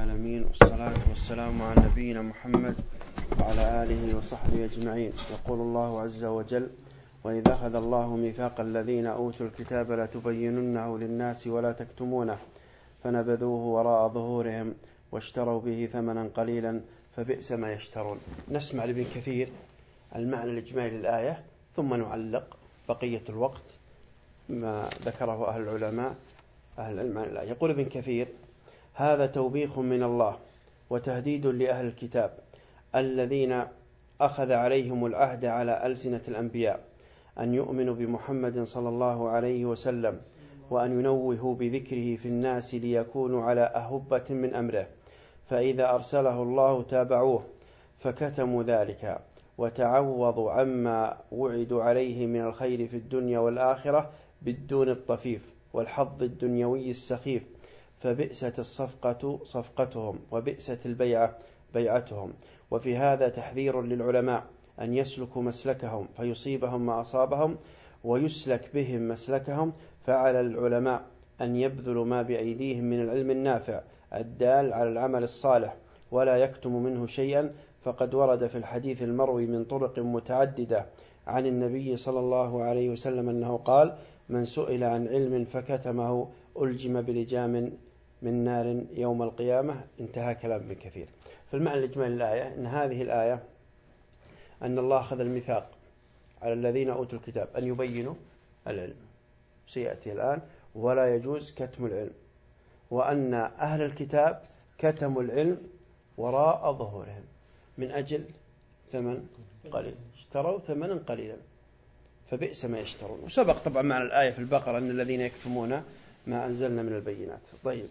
العالمين، والصلاة والسلام على نبينا محمد وعلى آله وصحبه أجمعين. يقول الله عز وجل: وإذا أخذ الله ميثاق الذين أوتوا الكتاب لتبيننه للناس ولا تكتمونه فنبذوه وراء ظهورهم واشتروا به ثمنا قليلا فبئس ما يشترون. نسمع لابن كثير المعنى الإجمالي للآية ثم نعلق بقية الوقت ما ذكره أهل العلماء أهل العلم عن الآية. يقول ابن كثير: هذا توبيخ من الله وتهديد لأهل الكتاب الذين أخذ عليهم العهد على ألسنة الأنبياء أن يؤمنوا بمحمد صلى الله عليه وسلم وأن ينوهوا بذكره في الناس ليكونوا على أهبة من أمره، فإذا أرسله الله تابعوه فكتموا ذلك وتعوضوا عما وعدوا عليه من الخير في الدنيا والآخرة بالدون الطفيف والحظ الدنيوي السخيف، فبئست الصفقة صفقتهم وبئست البيعة بيعتهم. وفي هذا تحذير للعلماء أن يسلكوا مسلكهم فيصيبهم ما أصابهم ويسلك بهم مسلكهم، فعلى العلماء أن يبذلوا ما بأيديهم من العلم النافع الدال على العمل الصالح ولا يكتم منه شيئا، فقد ورد في الحديث المروي من طرق متعددة عن النبي صلى الله عليه وسلم أنه قال: من سئل عن علم فكتمه ألجم بلجام من نار يوم القيامة. انتهى كلام ابن كثير. فالمعنى الإجمالي للآية أن هذه الآية أن الله أخذ الميثاق على الذين أوتوا الكتاب أن يبينوا العلم، سيأتي الآن، ولا يجوز كتم العلم، وأن أهل الكتاب كتموا العلم وراء ظهورهم من أجل ثمن قليل، اشتروا ثمنا قليلا فبئس ما يشترون. وسبق طبعا معنى الآية في البقرة أن الذين يكتمون ما أنزلنا من البينات. طيب،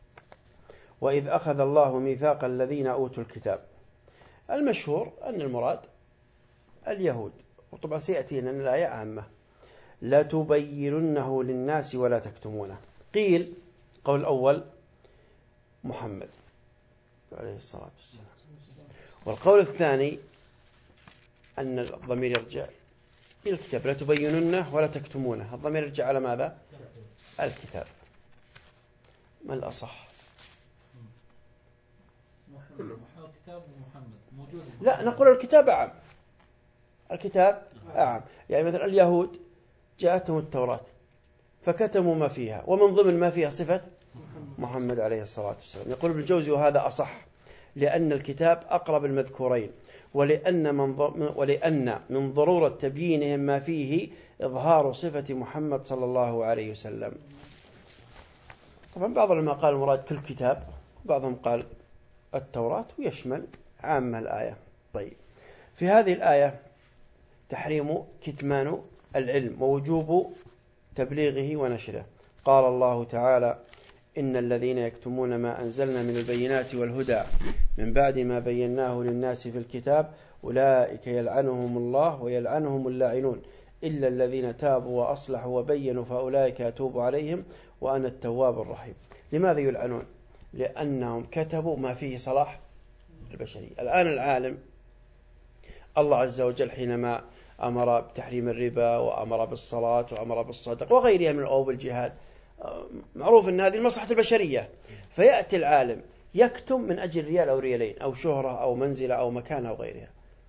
وإذ أخذ الله ميثاق الذين أوتوا الكتاب، المشهور أن المراد اليهود، وطبعا سيأتي أن الآية عامة: لا تبيننه للناس ولا تكتمونه. قيل قول الأول محمد عليه الصلاة والسلام، والقول الثاني أن الضمير يرجع إلى الكتاب، لا تبيننه ولا تكتمونه، الضمير يرجع على ماذا؟ الكتاب. ما الأصح؟ لا، نقول الكتاب أعم، الكتاب أعم. يعني مثلا اليهود جاءتهم التوراة فكتموا ما فيها، ومن ضمن ما فيها صفة محمد عليه الصلاة والسلام. يقول ابن الجوزي: وهذا أصح لأن الكتاب أقرب المذكورين، ولأن من ضرورة تبيينهم ما فيه إظهار صفة محمد صلى الله عليه وسلم. طبعا بعض العلماء قال المراد كل كتاب، بعضهم قال التوراة، ويشمل عامة الآية. طيب، في هذه الآية تحريم كتمان العلم ووجوب تبليغه ونشره. قال الله تعالى: إن الذين يكتمون ما أنزلنا من البينات والهدى من بعد ما بيناه للناس في الكتاب أولئك يلعنهم الله ويلعنهم اللاعنون إلا الذين تابوا وأصلحوا وبينوا فأولئك أتوب عليهم وأنا التواب الرحيم. لماذا يلعنون؟ لأنهم كتبوا ما فيه صلاح البشرية. الآن العالم الله عز وجل حينما أمر بتحريم الربا وأمر بالصلاة وأمر بالصدق وغيرها من الأمور بالجهاد، معروف أن هذه المصلحة البشرية، فيأتي العالم يكتم من أجل ريال أو ريالين أو شهرة أو منزلة أو مكان أو غيرها،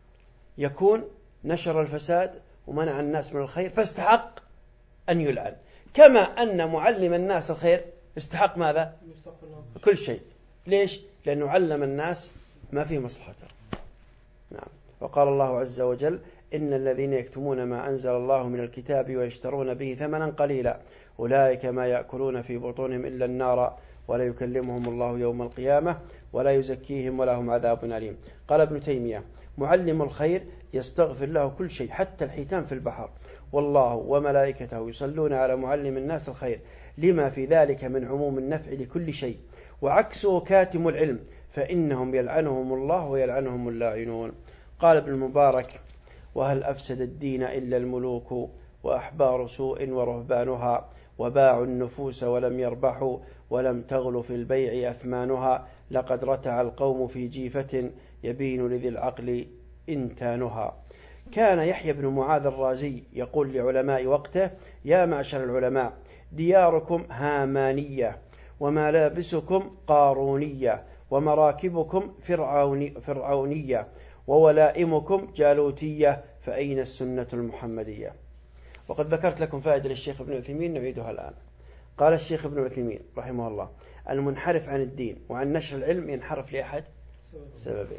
يكون نشر الفساد ومنع الناس من الخير فاستحق أن يلعن، كما أن معلم الناس الخير استحق ماذا؟ كل شيء. ليش؟ لأنه علم الناس ما فيه مصلحته. نعم. وقال الله عز وجل: إن الذين يكتمون ما أنزل الله من الكتاب ويشترون به ثمنا قليلا أولئك ما يأكلون في بطونهم إلا النار ولا يكلمهم الله يوم القيامة ولا يزكيهم ولهم عذاب أليم. قال ابن تيمية: معلم الخير يستغفر له كل شيء حتى الحيتان في البحر، والله وملائكته يصلون على معلم الناس الخير لما في ذلك من عموم النفع لكل شيء، وعكسه كاتم العلم فإنهم يلعنهم الله ويلعنهم اللاعنون. قال ابن المبارك: وهل أفسد الدين إلا الملوك وأحبار سوء ورهبانها وباعوا النفوس ولم يربحوا ولم تغل في البيع أثمانها، لقد رتع القوم في جيفة يبين لذي العقل إنتانها. كان يحيى بن معاذ الرازي يقول لعلماء وقته: يا معشر العلماء، دياركم هامانية وملابسكم قارونية ومراكبكم فرعونية وولائمكم جالوتية، فأين السنة المحمدية؟ وقد ذكرت لكم فائدة للشيخ ابن عثيمين نعيدها الآن. قال الشيخ ابن عثيمين رحمه الله: المنحرف عن الدين وعن نشر العلم ينحرف لأحد سببين: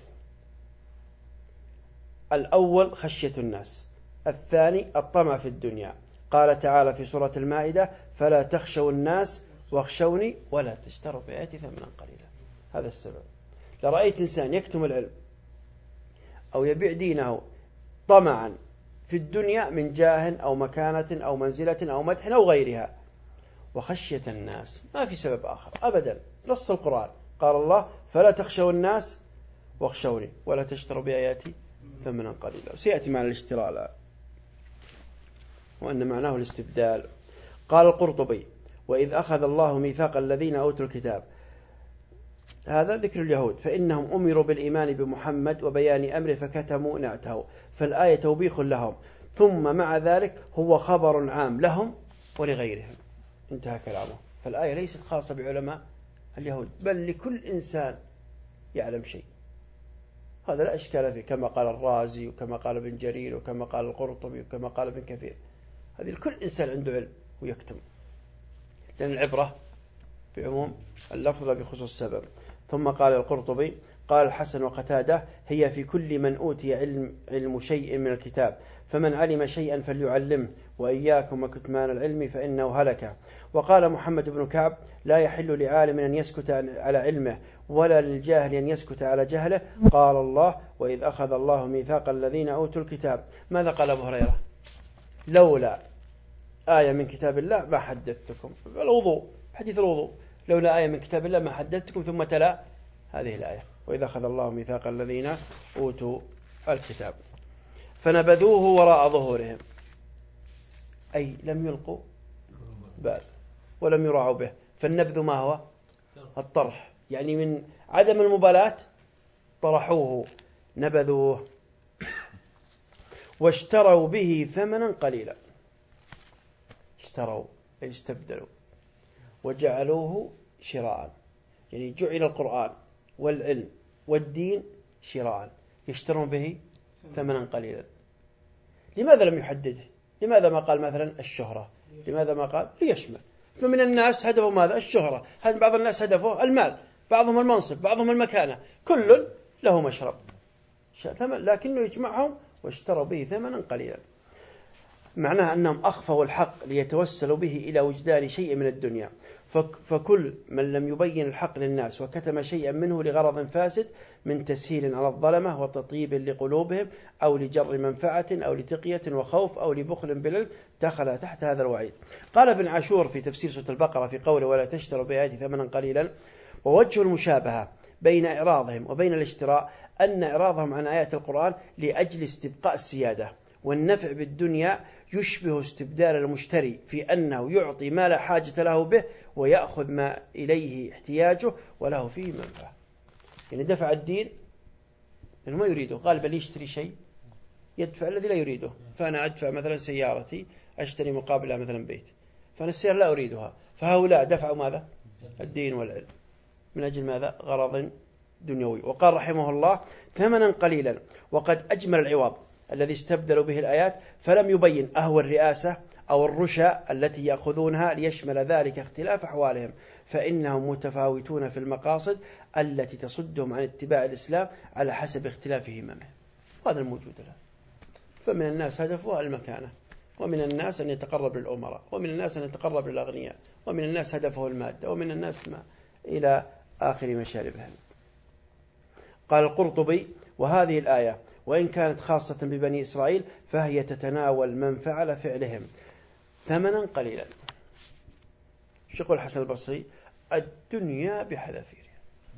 الأول خشية الناس، الثاني الطمع في الدنيا. قال تعالى في سورة المائدة: فلا تخشوا الناس واخشوني ولا تشتروا بآياتي ثمنا قليلا. هذا السبب. لرأيت إنسان يكتم العلم أو يبيع دينه طمعا في الدنيا من جاه أو مكانة أو منزلة أو مدح أو غيرها، وخشية الناس، ما في سبب آخر أبدا. نص القرآن قال الله: فلا تخشوا الناس واخشوني ولا تشتروا بآياتي ثمنا قليلا. وسيأتي معنى الاشتراء لا، وأن معناه الاستبدال. قال القرطبي: وإذ أخذ الله ميثاق الذين أوتوا الكتاب، هذا ذكر اليهود، فإنهم أمروا بالإيمان بمحمد وبيان أمره فكتموا نعته، فالآية توبيخ لهم، ثم مع ذلك هو خبر عام لهم ولغيرهم. انتهى كلامه. فالآية ليست خاصة بعلماء اليهود، بل لكل إنسان يعلم شيء. هذا لا إشكال فيه، كما قال الرازي وكما قال ابن جرير وكما قال القرطبي وكما قال ابن كثير. هذه لكل إنسان عنده علم ويكتم، لأن العبرة بعموم اللفظ لا بخصوص السبب. ثم قال القرطبي: قال الحسن وقتادة: هي في كل من أوتي علم شيء من الكتاب، فمن علم شيئا فليعلمه، وإياكم وكتمان العلم فإنه هلك. وقال محمد بن كعب: لا يحل لعالم أن يسكت على علمه، ولا للجاهل أن يسكت على جهله. قال الله: وإذ أخذ الله ميثاق الذين أوتوا الكتاب. ماذا قال أبو هريرة؟ لولا آية من كتاب الله ما حدثتكم. الوضوء، حديث الوضوء: لولا آية من كتاب الله ما حدثتكم، ثم تلا هذه الآية: وإذا أخذ الله ميثاق الذين أوتوا الكتاب فنبذوه وراء ظهورهم، أي لم يلقوا بال ولم يراعوا به. فالنبذ ما هو؟ الطرح، يعني من عدم المبالاة طرحوه، نبذوه. واشتروا به ثمنا قليلا، اشتروا أي استبدلوا، وجعلوه شراء، يعني جعل القرآن والعلم والدين شراء، يشترون به ثمنا قليلا. لماذا لم يحدده؟ لماذا ما قال مثلا الشهرة؟ لماذا ما قال ليشمل؟ فمن الناس هدفه ماذا؟ الشهرة. بعض الناس هدفه المال، بعضهم المنصب، بعضهم المكانة، كل له مشرب، لكنه يجمعهم. واشتروا به ثمنا قليلا، معناها أنهم أخفوا الحق ليتوسلوا به إلى وجدان شيء من الدنيا. فكل من لم يبين الحق للناس وكتم شيئا منه لغرض فاسد من تسهيل على الظلمة وتطيب لقلوبهم، أو لجر منفعة، أو لتقية وخوف، أو لبخل بالعلم، دخل تحت هذا الوعيد. قال ابن عاشور في تفسير سورة البقرة في قوله: ولا تشتروا بآياتي ثمنا قليلا: ووجه المشابهة بين إعراضهم وبين الاشتراء أن إعراضهم عن آيات القرآن لأجل استبقاء السيادة والنفع بالدنيا يشبه استبدال المشتري في أنه يعطي ما لا حاجة له به ويأخذ ما إليه احتياجه وله فيه منفعة. يعني دفع الدين لأنه ما يريده، غالبا يشتري شيء يدفع الذي لا يريده. فأنا أدفع مثلا سيارتي أشتري مقابلها مثلا بيت، فأنا السيارة لا أريدها، فهؤلاء دفعوا ماذا؟ الدين والعلم، من أجل ماذا؟ غرض دنيوي. وقال رحمه الله: ثمنا قليلا. وقد أجمل العوض الذي استبدلوا به الآيات، فلم يبين أهوى الرئاسة أو الرشا التي يأخذونها ليشمل ذلك اختلاف أحوالهم، فإنهم متفاوتون في المقاصد التي تصدهم عن اتباع الإسلام على حسب اختلاف هممهم. هذا الموجود الآن. فمن الناس هدفه المكانة، ومن الناس أن يتقرب للأمراء، ومن الناس أن يتقرب للأغنياء، ومن الناس هدفه المادة، ومن الناس ما إلى آخر مشاربهم. قال القرطبي: وهذه الآية وإن كانت خاصة ببني إسرائيل فهي تتناول من فعل فعلهم ثمنا قليلا. يقول الحسن البصري: الدنيا بحذافيرها،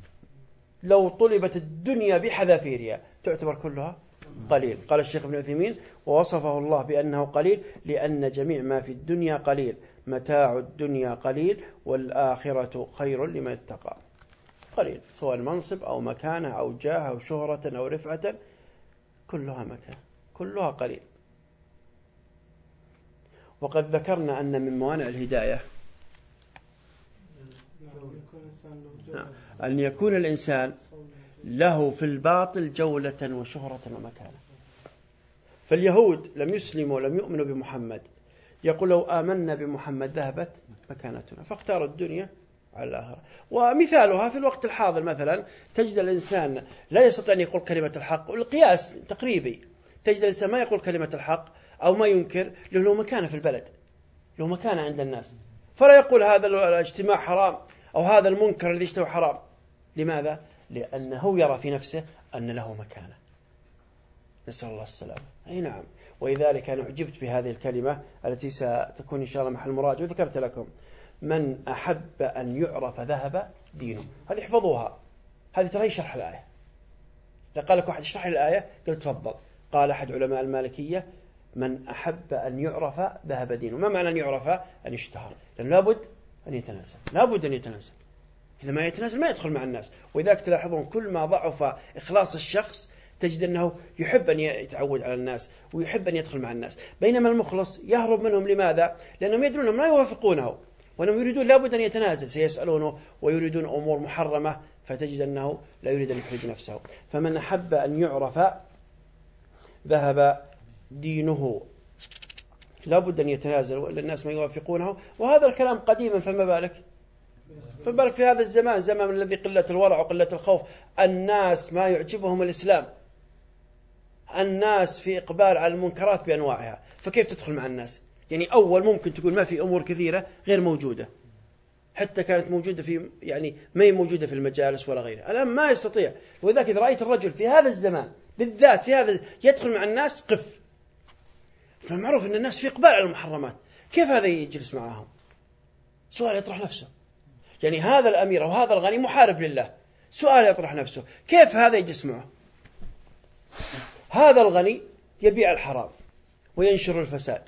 لو طلبت الدنيا بحذافيرها تعتبر كلها قليل. قال الشيخ ابن عثيمين: ووصفه الله بأنه قليل لأن جميع ما في الدنيا قليل، متاع الدنيا قليل والآخرة خير لمن اتقى. قليل، سواء منصب أو مكانة أو جاه أو شهرة أو رفعة، كلها مكان، كلها قليل. وقد ذكرنا أن من موانع الهداية أن يكون الإنسان له في الباطل جولة وشهرة ومكانة. فاليهود لم يسلموا ولم يؤمنوا بمحمد، يقول لو آمنا بمحمد ذهبت مكانتنا، فاختاروا الدنيا على الآخرة. ومثالها في الوقت الحاضر مثلا تجد الإنسان لا يستطيع أن يقول كلمة الحق، والقياس تقريبي، تجد الإنسان ما يقول كلمة الحق أو ما ينكر له مكانة في البلد، له مكانة عند الناس، فلا يقول هذا الاجتماع حرام أو هذا المنكر الذي اشتوى حرام. لماذا؟ لأنه يرى في نفسه أن له مكانة. نسأل الله السلامة. أي نعم. ولذلك أنا أعجبت بهذه الكلمة التي ستكون إن شاء الله محل مراجعة، وذكرت لكم: من أحب أن يعرف ذهب دينه. هذه احفظوها، هذه ترى شرح الآية. إذا قال لك واحد اشرح لي الآية قلت تفضل. قال أحد علماء المالكية: من أحب أن يعرف ذهب دينه. ما معنى أن يعرف؟ أن يشتهر، لأن لابد أن يتناسل، لابد أن يتناسل. إذا ما يتناسل ما يدخل مع الناس. وإذاك تلاحظون كل ما ضعف إخلاص الشخص تجد أنه يحب أن يتعود على الناس ويحب أن يدخل مع الناس، بينما المخلص يهرب منهم. لماذا؟ لأنهم يدرون أنهم لا يوافقونه، وأنهم يريدون لابد أن يتنازل، سيسألونه ويريدون أمور محرمة، فتجد أنه لا يريد أن يحرج نفسه. فمن أحب أن يعرف ذهب دينه، لابد أن يتنازل وإلا الناس ما يوافقونه. وهذا الكلام قديما، فما بالك في هذا الزمان، زمان الذي قلة الورع وقلة الخوف، الناس ما يعجبهم الإسلام، الناس في إقبال على المنكرات بأنواعها، فكيف تدخل مع الناس؟ يعني أول ممكن تقول ما في أمور كثيرة غير موجودة، حتى كانت موجودة في ما هي موجودة في المجالس ولا غيرها، الآن ما يستطيع. وذلك إذا رأيت الرجل في هذا الزمان بالذات في هذا يدخل مع الناس قف، فالمعروف أن الناس في إقبال على المحرمات، كيف هذا يجلس معهم؟ سؤال يطرح نفسه. يعني هذا الأمير أو هذا الغني محارب لله، سؤال يطرح نفسه: كيف هذا يجلس معه؟ هذا الغني يبيع الحرام وينشر الفساد،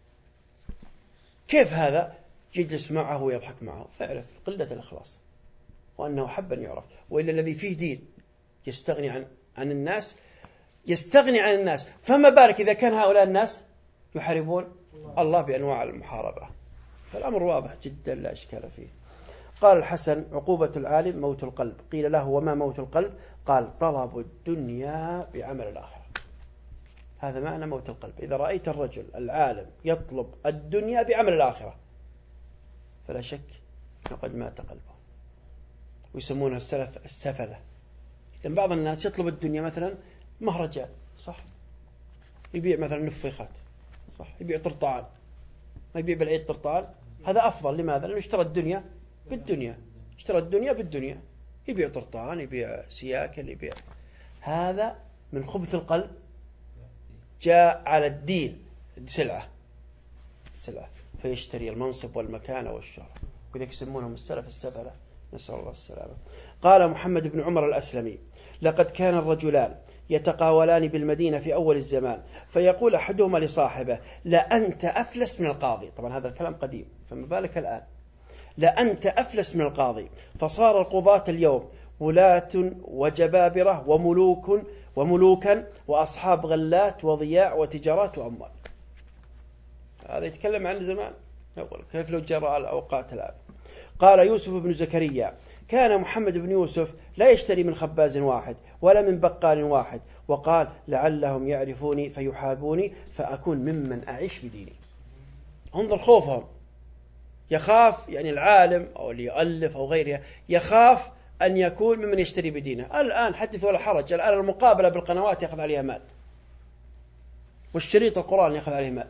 كيف هذا يجلس معه ويضحك معه؟ فاعرف قلة الإخلاص، وأنه حب أن يعرف. وإلا الذي فيه دين يستغني عن الناس، يستغني عن الناس، فما بالك إذا كان هؤلاء الناس يحاربون الله بأنواع المحاربة. فالأمر واضح جدا لا إشكال فيه. قال الحسن: عقوبة العالم موت القلب. قيل له: وما موت القلب؟ قال: طلب الدنيا بعمل الآخرة. هذا معنى موت القلب. إذا رأيت الرجل العالم يطلب الدنيا بعمل الآخرة فلا شك لقد مات قلبه. ويسمونها السلف السفلة. لأن بعض الناس يطلب الدنيا مثلا مهرجان، صح، يبيع مثلا نفيخات، صح، يبيع طرطان، ما يبيع بالعيد طرطان، هذا أفضل. لماذا؟ لأنه اشترى الدنيا بالدنيا، اشترى الدنيا بالدنيا، يبيع طرطان، يبيع سياكل، يبيع. هذا من خبث القلب، جاء على الدين سلعة فيشتري المنصب والمكانة والشهرة، وذلك يسمونهم السلف السفلة، نسأل الله السلامة. قال محمد بن عمر الأسلمي: لقد كان الرجلان يتقاولان بالمدينة في أول الزمان، فيقول أحدهما لصاحبه: لأنت أفلس من القاضي. طبعا هذا الكلام قديم، فما بالك الآن. لأنت أفلس من القاضي. فصار القضاة اليوم ولاة وجبابرة وملوكا وأصحاب غلات وضياع وتجارات وأموال. هذا يتكلم عن زمان، يقول كيف لو جرى الأوقات الآن. قال يوسف بن زكريا: كان محمد بن يوسف لا يشتري من خباز واحد ولا من بقال واحد، وقال: لعلهم يعرفوني فيحابوني فأكون ممن أعيش بديني. انظر خوفهم، يخاف يعني العالم أو اللي يؤلف أو غيره يخاف أن يكون ممن يشتري بدينه. الآن حدث ولا حرج، الآن المقابلة بالقنوات يأخذ عليها مال، والشريط القرآن يأخذ عليه مال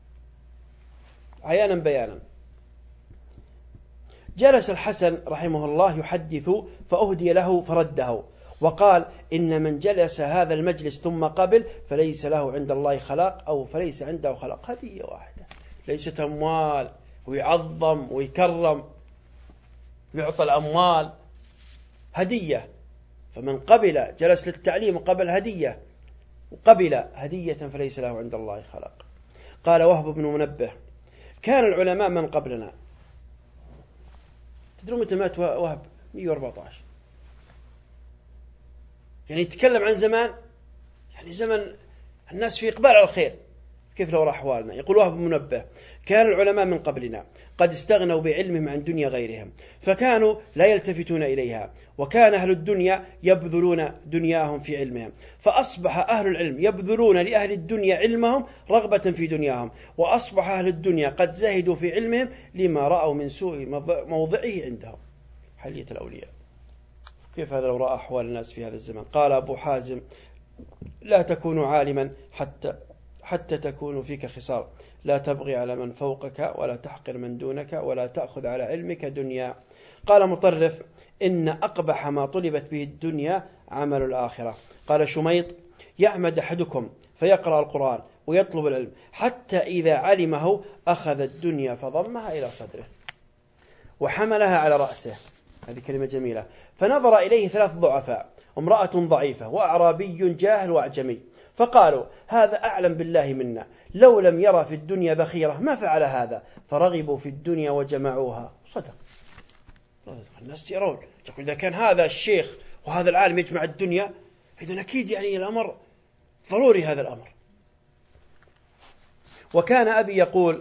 عيانا بيانا. جلس الحسن رحمه الله يحدث فأهدي له فرده، وقال: إن من جلس هذا المجلس ثم قبل فليس له عند الله خلاق، أو فليس عنده خلاق. هدية واحدة، ليست أموال ويعظم ويكرم ويعطى الأموال، هدية. فمن قبل جلس للتعليم وقبل هدية، وقبل هدية فليس له عند الله خلاق. قال وهب بن منبه: كان العلماء من قبلنا. تدرون متى مات وهب؟ 114. يعني يتكلم عن زمان، يعني زمن الناس في إقبال على الخير، كيف لو أحوالنا؟ يقول وهب منبه: كان العلماء من قبلنا قد استغنوا بعلمهم عن دنيا غيرهم، فكانوا لا يلتفتون إليها، وكان أهل الدنيا يبذلون دنياهم في علمهم، فأصبح أهل العلم يبذلون لأهل الدنيا علمهم رغبة في دنياهم، وأصبح أهل الدنيا قد زهدوا في علمهم لما رأوا من سوء موضعه عندهم. حلية الأولياء. كيف هذا لو رأى أحوال الناس في هذا الزمن؟ قال أبو حازم: لا تكون عالما حتى تكون فيك خصال، لا تبغي على من فوقك ولا تحقر من دونك ولا تأخذ على علمك دنيا. قال مطرف: إن أقبح ما طلبت به الدنيا عمل الآخرة. قال شميط: يعمد أحدكم فيقرأ القرآن ويطلب العلم حتى إذا علمه أخذ الدنيا فضمها إلى صدره وحملها على رأسه. هذه كلمة جميلة. فنظر إليه 3 ضعفاء، امرأة ضعيفة وأعرابي جاهل وأعجمي، فقالوا: هذا أعلم بالله منا، لو لم يرى في الدنيا ذخيرة ما فعل هذا، فرغبوا في الدنيا وجمعوها. صدق. الناس يرون، يقول إذا كان هذا الشيخ وهذا العالم يجمع الدنيا، إذن أكيد يعني الأمر ضروري هذا الأمر. وكان أبي يقول: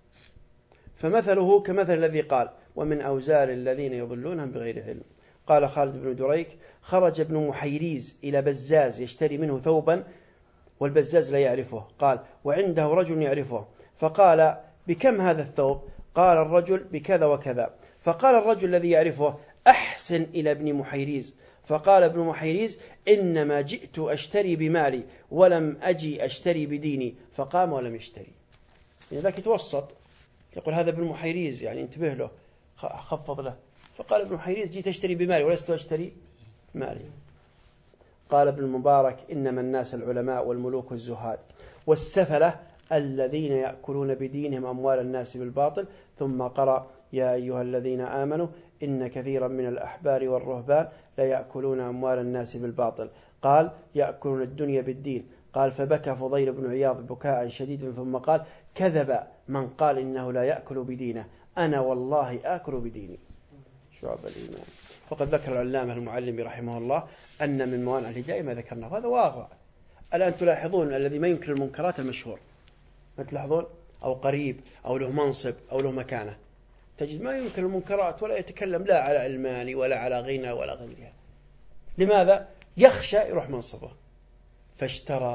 فمثله كمثل الذي قال: ومن أوزار الذين يضلونهم بغير علم. قال خالد بن دريك: خرج ابن محيريز إلى بزاز يشتري منه ثوبا، والبزاز لا يعرفه. قال: وعنده رجل يعرفه، فقال: بكم هذا الثوب؟ قال الرجل: بكذا وكذا. فقال الرجل الذي يعرفه: أحسن إلى ابن محيريز. فقال ابن محيريز: إنما جئت أشتري بمالي ولم أجي أشتري بديني. فقام ولم يشتري. يعني ذاك يتوسط، يقول هذا ابن محيريز، يعني انتبه له، خفض له. فقال ابن محيريز: جيت أشتري بمالي ولست أشتري مالي. قال ابن المبارك: إنما الناس العلماء والملوك الزهاد والسفلة الذين يأكلون بدينهم أموال الناس بالباطل. ثم قرأ: يا أيها الذين آمنوا إن كثيرا من الأحبار والرهبان لا يأكلون أموال الناس بالباطل. قال: يأكلون الدنيا بالدين. قال: فبكى فضيل بن عياض بكاء شديدا، ثم قال: كذب من قال إنه لا يأكل بدينه، أنا والله آكل بديني. شعب الإيمان. وقد ذكر العلامة المعلمي رحمه الله أن من موانع الهداية ما ذكرناه، هذا واقع. الآن تلاحظون الذي ما ينكر المنكرات المشهور، ما تلاحظون؟ أو قريب أو له منصب أو له مكانة، تجد ما ينكر المنكرات ولا يتكلم لا على علماني ولا على غنى ولا غيرها. لماذا؟ يخشى يروح منصبه، فاشترى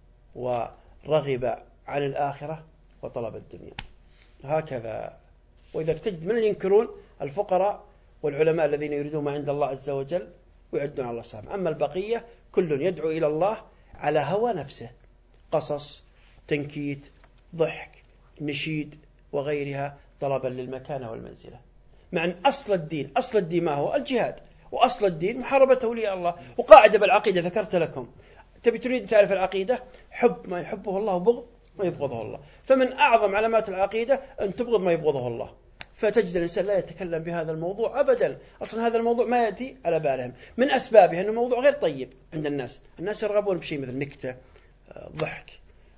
ورغب عن الآخرة وطلب الدنيا. هكذا. وإذا تجد من ينكرون الفقراء والعلماء الذين يريدون ما عند الله عز وجل ويعدون على الله سامع. أما البقية كل يدعو إلى الله على هوى نفسه، قصص، تنكيت، ضحك، نشيد وغيرها، طلبا للمكانة والمنزلة. مع أن أصل الدين ما هو؟ الجهاد. وأصل الدين محاربة أولياء الله. وقاعدة بالعقيدة ذكرت لكم، تريد تعرف العقيدة، حب ما يحبه الله وبغض ما يبغضه الله. فمن أعظم علامات العقيدة أن تبغض ما يبغضه الله. فتجد الإنسان لا يتكلم بهذا الموضوع أبدا. أصلا هذا الموضوع ما يأتي على بالهم، من أسبابه أنه موضوع غير طيب عند الناس يرغبون بشيء مثل نكتة، ضحك،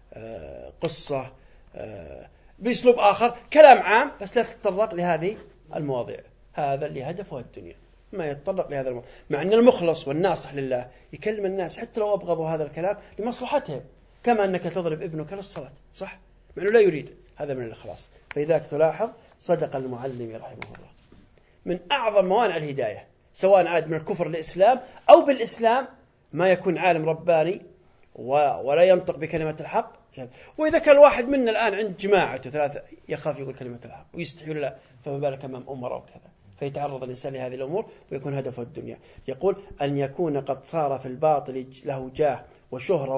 قصة، بأسلوب آخر، كلام عام، بس لا تتطرق لهذه المواضيع. هذا اللي هدفه الدنيا، ما يتطرق لهذا الموضوع. مع أن المخلص والناصح لله يكلم الناس حتى لو أبغضوا هذا الكلام لمصلحتهم، كما أنك تضرب ابنك للصلاة، صح؟ مع أنه لا يريد، هذا من الإخلاص. فإذا تلاحظ صدق المعلم رحمه الله. من أعظم موانع الهداية، سواء عاد من الكفر للإسلام أو بالإسلام، ما يكون عالم رباني ولا ينطق بكلمة الحق. وإذا كان الواحد منا الآن عند جماعته 3 يخاف يقول كلمة الحق ويستحي لا، فما بالك أمام أمراء وكذا. فيتعرض الإنسان لهذه الأمور ويكون هدفه الدنيا. يقول: أن يكون قد صار في الباطل له جاه وشهرة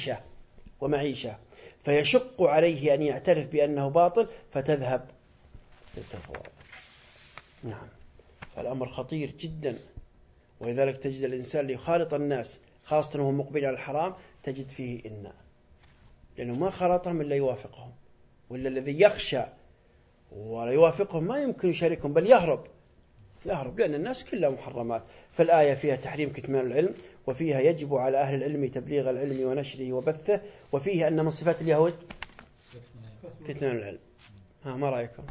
ومعيشة فيشق عليه أن يعترف بأنه باطل فتذهب التفويض. نعم، فالأمر خطير جدا. ولذلك تجد الإنسان ليخالط الناس خاصة وهو مقبل على الحرام تجد فيه إناء، لأنه ما خلطهم إلا يوافقهم، ولا الذي يخشى ولا يوافقهم ما يمكن يشاركهم، بل يهرب، لأن الناس كلها محرمات. فالآية فيها تحريم كتمان العلم، وفيها يجب على أهل العلم تبليغ العلم ونشره وبثه، وفيها أن من صفات اليهود كتمان العلم. ما رأيكم؟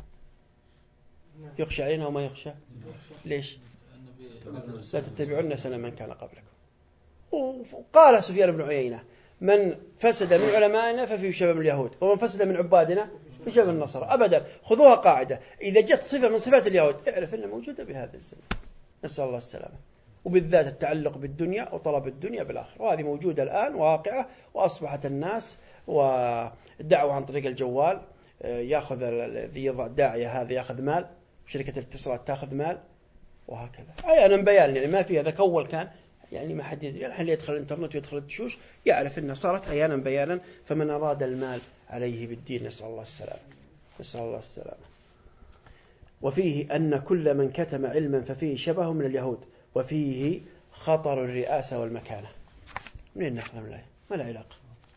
يخشى علينا وما يخشى؟ ليش؟ لا تتبعون سنن من كان قبلكم. وقال سفيان بن عيينة: من فسد من علمائنا ففي شبه اليهود، ومن فسد من عبادنا في شبه النصارى. أبدا، خذوها قاعدة، إذا جت صفة من صفات اليهود اعرف أنها موجودة بهذا الزمن. نسأل الله السلامة. وبالذات التعلق بالدنيا وطلب الدنيا بالآخرة، وهذه موجودة الآن واقعة، وأصبحت الناس والدعوة عن طريق الجوال، يأخذ الذي يضع الداعية هذا يأخذ مال، شركة الاتصالات تأخذ مال، وهكذا. أنا بيان يعني ما في هذا كول كان يعني ما حد يدري. الحين يدخل الانترنت ويدخل الدشوش يعرف أنها صارت أحيانا بيانا. فمن أراد المال عليه بالدين. نسأل الله السلامة. نسأل الله السلامة. وفيه أن كل من كتم علما ففيه شبه من اليهود، وفيه خطر الرئاسة والمكانة. منين نفهم الآية؟ ما له علاقة.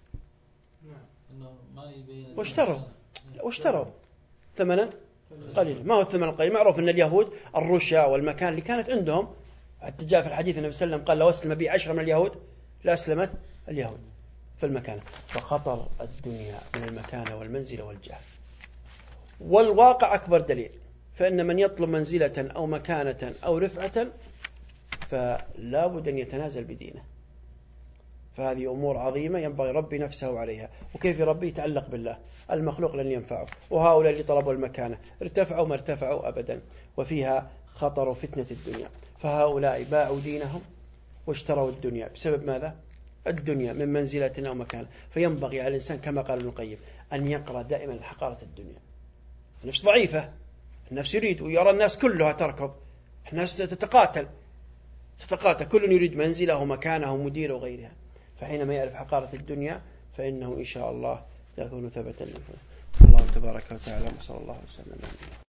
واشتروا ثمنا قليلا. ما هو الثمن القليل؟ معروف أن اليهود الرشا والمكان اللي كانت عندهم. حتى جاء في الحديث النبي صلى الله عليه وسلم قال لو أسلم بي 10 من اليهود لأسلمت اليهود في المكانة. فخطر الدنيا من المكانة والمنزلة والجاه. والواقع أكبر دليل. فإن من يطلب منزلة أو مكانة أو رفعة فلا بد أن يتنازل بدينه. فهذه أمور عظيمة ينبغي ربي نفسه عليها. وكيف ربي؟ يتعلق بالله. المخلوق لن ينفعه. وهؤلاء اللي طلبوا المكانة ارتفعوا ما ارتفعوا أبدا. وفيها خطر فتنة الدنيا. فهؤلاء باعوا دينهم واشتروا الدنيا. بسبب ماذا؟ الدنيا من منزلة أو مكان. فينبغي على الإنسان كما قال ابن القيم أن يقرأ دائما حقارة الدنيا. النفس ضعيفة، النفس يريد ويرى الناس كلها تركض، الناس تتقاتل، كل يريد منزله ومكانه ومديره وغيرها. فحينما يعرف حقارة الدنيا فإنه إن شاء الله يكون ثبتا له. الله تبارك وتعالى. صلى الله عليه وسلم.